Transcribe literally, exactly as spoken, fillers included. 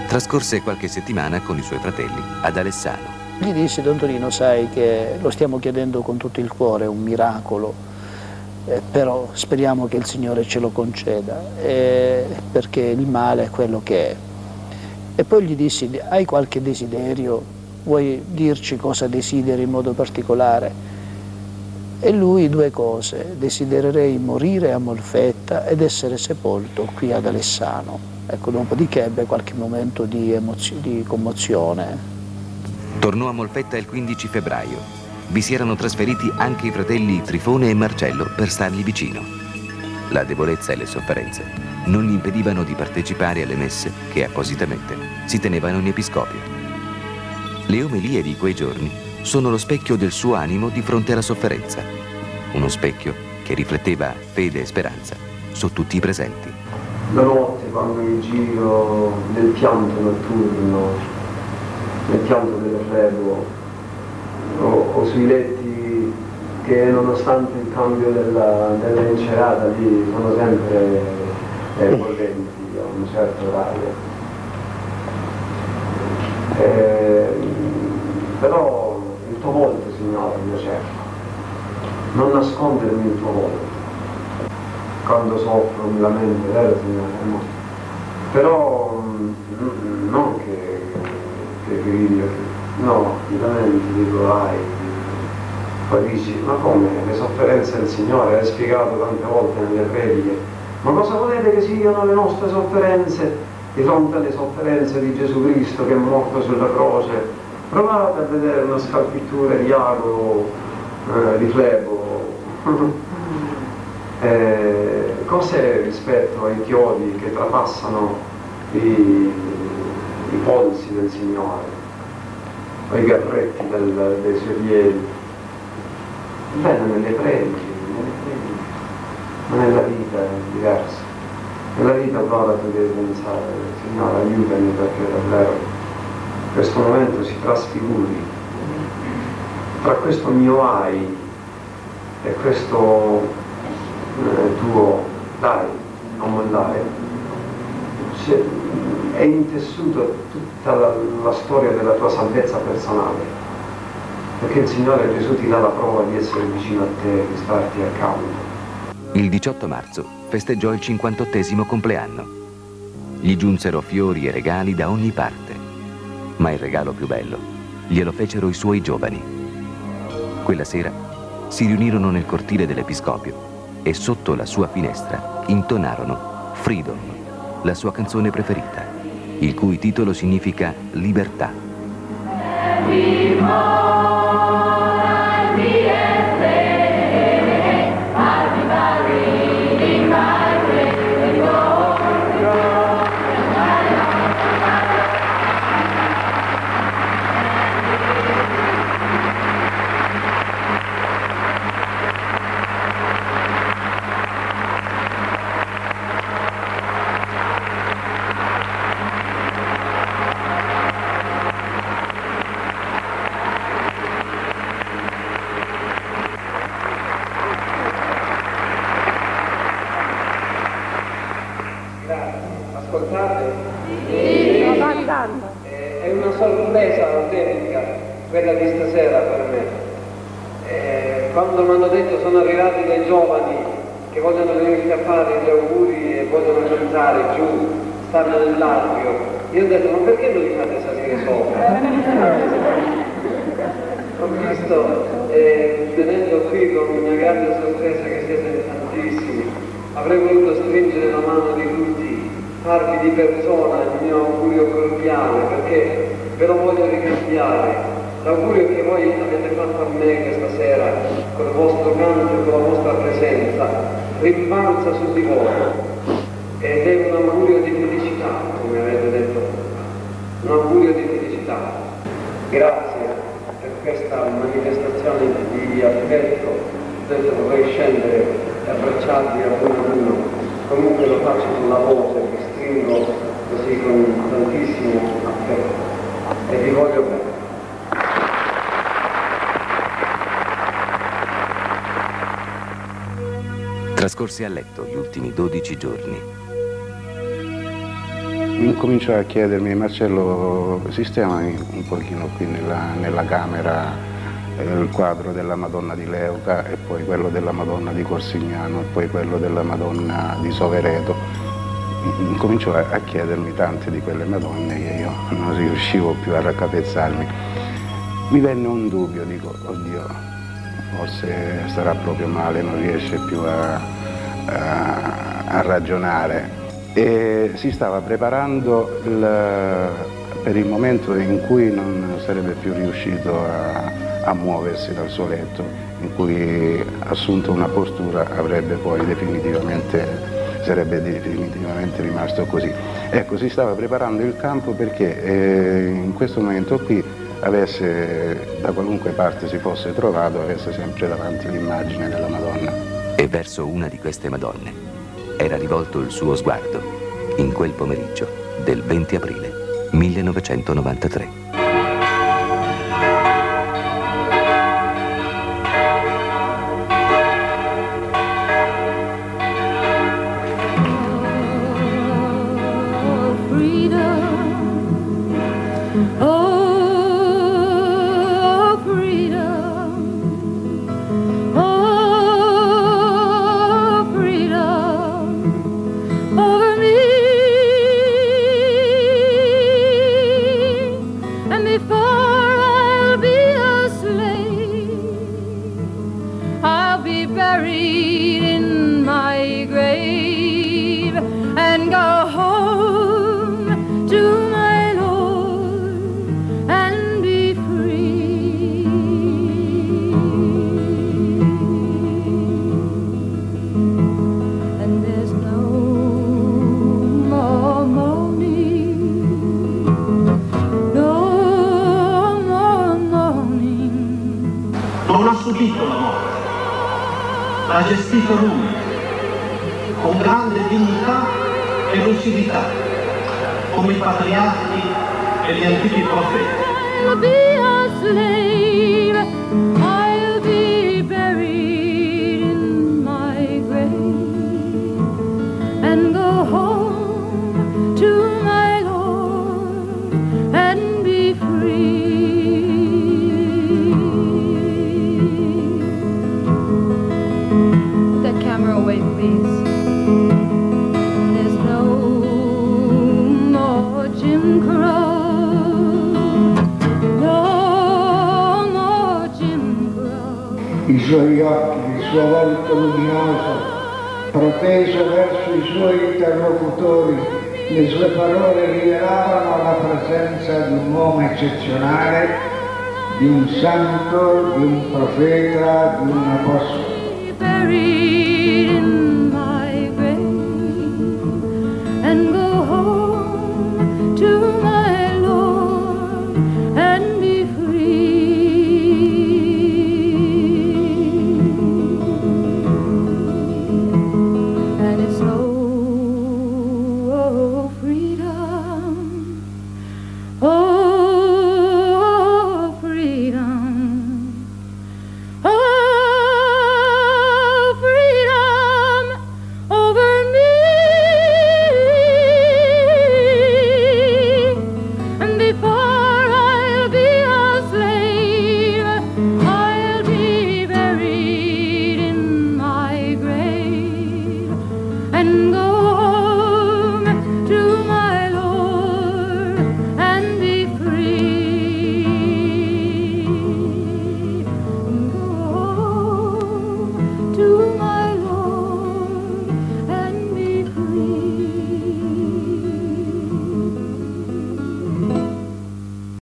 Trascorse qualche settimana con i suoi fratelli ad Alessano. Gli dissi: Don Tonino, sai che lo stiamo chiedendo con tutto il cuore, è un miracolo, eh, però speriamo che il Signore ce lo conceda, eh, perché il male è quello che è. E poi gli dissi: hai qualche desiderio? Vuoi dirci cosa desideri in modo particolare? E lui due cose: desidererei morire a Molfetta ed essere sepolto qui ad Alessano. Ecco, dopodiché ebbe qualche momento di, di commozione. Tornò a Molfetta il quindici febbraio. Vi si erano trasferiti anche i fratelli Trifone e Marcello per stargli vicino. La debolezza e le sofferenze non gli impedivano di partecipare alle messe che appositamente si tenevano in episcopio. Le omelie di quei giorni sono lo specchio del suo animo di fronte alla sofferenza. Uno specchio che rifletteva fede e speranza su tutti i presenti. La notte, quando mi giro nel pianto notturno, nel pianto del flebo, o, o sui letti che nonostante il cambio della, della incerata lì sono sempre eh, bollenti a un certo orario. Eh, però il tuo volto, Signore, io cerco, non nascondermi il tuo volto. Quando soffro mi lamento, vero Signore? No. Però mm, non che, che grido, no, mi lamento, dico ai, poi dici, ma come? Le sofferenze del Signore, hai spiegato tante volte nelle prediche, ma cosa volete che siano le nostre sofferenze di fronte alle sofferenze di Gesù Cristo che è morto sulla croce? Provate a vedere una scalpittura di ago, eh, di flebo. Eh, cos'è rispetto ai chiodi che trapassano i, i polsi del Signore, o i garretti del, dei suoi piedi? Bene, nelle prediche, nelle prediche, ma nella vita è diverso. Nella vita allora tu devi pensare, Signore, aiutami perché davvero questo momento si trasfiguri tra questo mio ai e questo tuo dai, non mollare, è intessuto tutta la, la storia della tua salvezza personale, perché il Signore Gesù ti dà la prova di essere vicino a te, di starti accanto. Il diciotto marzo festeggiò il cinquantottesimo compleanno. Gli giunsero fiori e regali da ogni parte, ma il regalo più bello glielo fecero i suoi giovani. Quella sera si riunirono nel cortile dell'episcopio e sotto la sua finestra intonarono Freedom, la sua canzone preferita, il cui titolo significa libertà. Ascoltate? Sì. È una sorpresa autentica quella di stasera per me. Eh, quando mi hanno detto sono arrivati dei giovani che vogliono venirti a fare gli auguri e vogliono cantare giù, stanno nell'atrio, io ho detto, ma perché non li fate salire sopra? Ho visto, eh, venendo qui con una grande sorpresa che siete tantissimi, avrei voluto stringere la mano di tutti, farvi di persona il mio augurio cordiale, perché ve lo voglio ricambiare. L'augurio che voi avete fatto a me questa sera, con il vostro canto e con la vostra presenza, rimbalza su di voi. Ed è un augurio di felicità, come avete detto, un augurio di felicità. Grazie per questa manifestazione di affetto. Adesso vorrei scendere e abbracciarvi a uno a uno. Comunque lo faccio con la voce, vi stringo così con tantissimo affetto e vi voglio bene. Trascorse a letto gli ultimi dodici giorni. Incominciò a chiedermi: Marcello, sistema un pochino qui nella, nella camera eh, il quadro della Madonna di Leuca e poi quello della Madonna di Corsignano e poi quello della Madonna di Sovereto. Incominciò a, a chiedermi tante di quelle Madonne che io non riuscivo più a raccapezzarmi. Mi venne un dubbio, dico, oddio, forse starà proprio male, non riesce più a, a, a ragionare. E si stava preparando il, per il momento in cui non sarebbe più riuscito a, a muoversi dal suo letto, in cui, assunto una postura, avrebbe poi definitivamente sarebbe definitivamente rimasto così. Ecco, si stava preparando il campo perché eh, in questo momento qui avesse, da qualunque parte si fosse trovato, avesse sempre davanti l'immagine della Madonna. E verso una di queste Madonne era rivolto il suo sguardo in quel pomeriggio del venti aprile millenovecentonovantatré. Ha gestito lui con grande dignità e lucidità, come i patriarchi e gli antichi profeti. I'll be a slave, I'll be buried in my grave, and go home to my Lord and be free. Away, please. There's no more Jim Crow, no more Jim Crow. I suoi occhi, il suo volto luminoso, proteso verso i suoi interlocutori, le sue parole rivelavano la presenza di un uomo eccezionale, di un santo, di un profeta, di un apostolo.